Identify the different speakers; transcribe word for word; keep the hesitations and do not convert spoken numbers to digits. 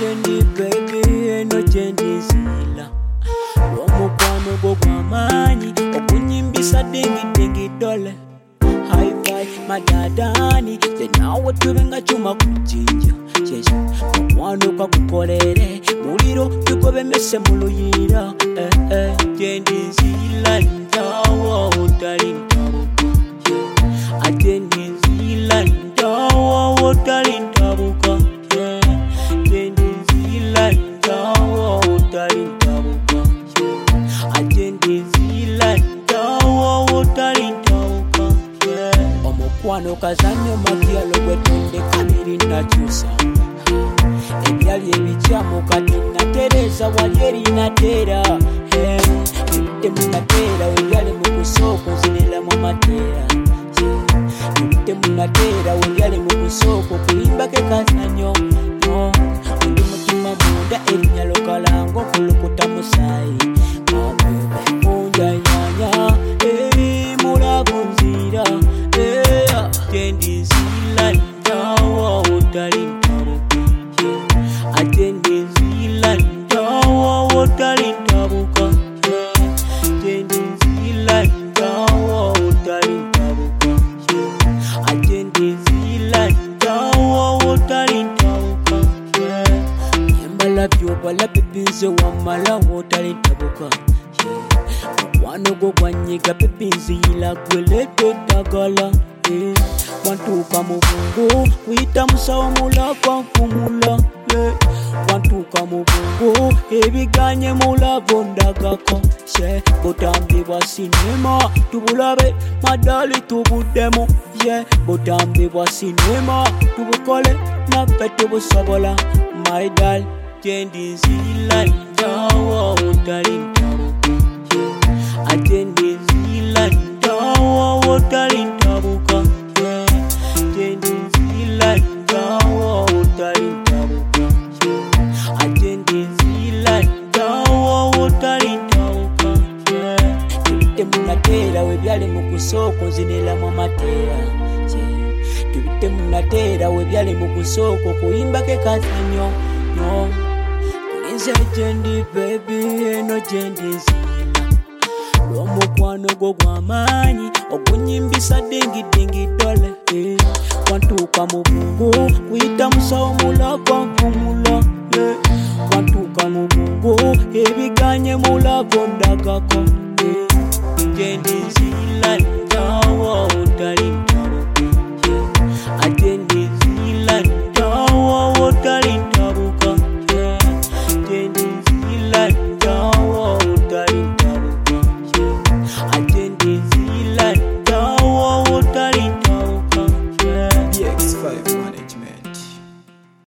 Speaker 1: Jendi baby eno jendi zila Omukwano gwo gw'amaanyi okunyimbisa dingi dingi dole High five madadani ze nawe tube nga chuma kujinja Cheche mukwano kakukolere muliro tukobemese muluyira eh eh jendi zila ndawo utali ntabuka yeah. Ajendi zila ndawo utali ntabuka yeah. Jendi zila ndawo utali ntabuka yeah. Ajendi zila ndawo utali ntabuka yeah. Omukwano kazanyo makyalo gwetonde kabiri nakyusa Ebyali ebikyamu kati natereza wali erinatera Ebite munatera webyali mukusoko zinela mu matera Ebite munatera webyali mukusoko kulimbake kazanyo Undi mutima munda erinyalo kalango kulukuta musayi Mabebe unja nyanya eri mulabu nzira Jendi zila ndawo utali ntabuka Ajendi zila ndawo utali ntabuka Jendi zila ndawo utali ntabuka Ajendi zila ndawo utali ntabuka Nyembala byobala pepinze wamala utali ntabuka Mukwano gwo gwanyiga pepinze yila gwelete dagala Wantuka mubungu kuita musawo mulava nkumula Wantuka mubungu ebiganye mulavo ndagako She butambibwa sinema tubulabe madali tubuddemu Ye butambibwa sinema tubukole naffe tubusobola My dal jendi zila ndawo utali ntabuka Ajendi zila ndawo utali ntabuka Jendi zila ndawo utali ntabuka Ajendi zila ndawo utali ntabuka Tubite munatera webyali mukusoko zinela mu matera Tubite munatera webyali mukusoko kuyimbake kazanyo no Kulinze jendi baby eno jendi zila Omukwano gwo gw'amaanyi okunyimbisa dingi dingi dole eh. Wantuka mubungu kuyita musawo mulava nkumula yeah. Wantuka mubungu ebiganye mulavo ndagako eh. Jendi